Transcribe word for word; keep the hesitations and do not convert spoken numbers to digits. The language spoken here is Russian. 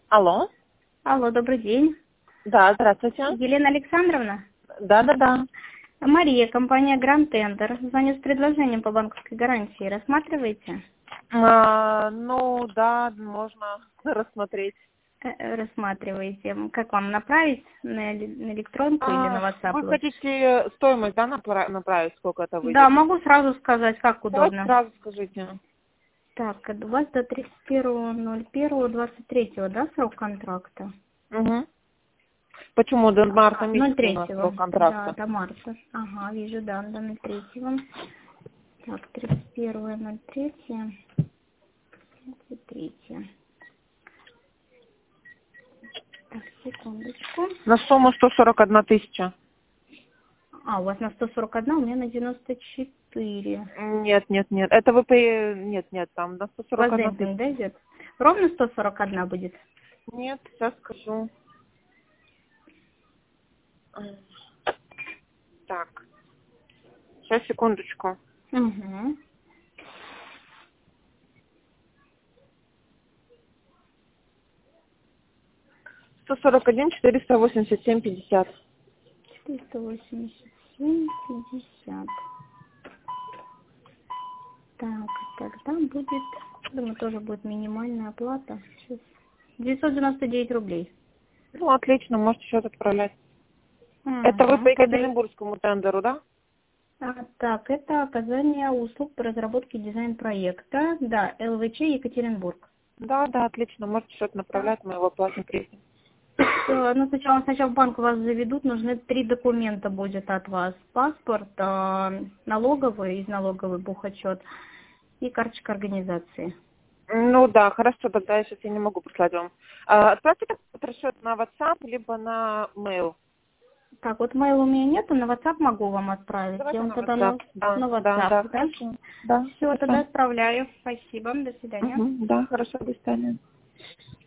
Алло. Алло, добрый день. Да, здравствуйте. Елена Александровна? Да, да, да. Мария, компания Grand Tender. Звоню с предложением по банковской гарантии. Рассматриваете? А, ну, да, можно рассмотреть. Э, э, Рассматриваете. Как вам направить? На, эле- на электронку или на А, WhatsApp вы лучше? хотите стоимость, да, напра- направить, сколько это Да, выйдет? могу сразу сказать, как Давайте удобно. сразу скажите. Так, у вас до тридцать первого ноль первого двадцать третьего, да, срок контракта? Угу. Почему до марта ноль месяца у нас третьего. срок Да, контракта? до марта. Ага, вижу, да, до ноль третьего. Так, тридцать первое ноль третье. тридцать третье. Так, секундочку. На сумму сто сорок одна тысяча. А, у вас на сто сорок один, у меня на девяносто четыре. Нет, нет, нет. Это вы по... Нет, нет, там на сто У вас сорок одна демпинг, тысяча. да, идет? Ровно сто сорок один будет? Нет, сейчас скажу. Так, сейчас, секундочку. Угу. сто сорок один четыреста восемьдесят семь пятьдесят. четыреста восемьдесят семь пятьдесят. Так, тогда будет, думаю, тоже будет минимальная оплата. Сейчас. девятьсот девяносто девять рублей. Ну, отлично, можете счет отправлять. Это вы по Угу. Тогда... Екатеринбургскому тендеру, да? А, так, это оказание услуг по разработке дизайн-проекта. Да, ЛВЧ Екатеринбург. Да, да, отлично, можете счет направлять, мы его оплатим кредитом. Э, Ну, сначала, сначала в банк вас заведут, нужны три документа будет от вас. Паспорт, э, налоговый, из налоговый бухотчет и карточка организации. Ну да, хорошо, тогда я сейчас я не могу прислать вам. А, отправьте этот расчет на WhatsApp, либо на mail. Так, вот mail у меня нету, на WhatsApp могу вам отправить. Я Давайте вам на тогда WhatsApp. на, Да, на да, WhatsApp, да, да? хорошо. Да, Все, тогда хорошо. отправляю. Спасибо, до свидания. Угу, да, хорошо, до свидания.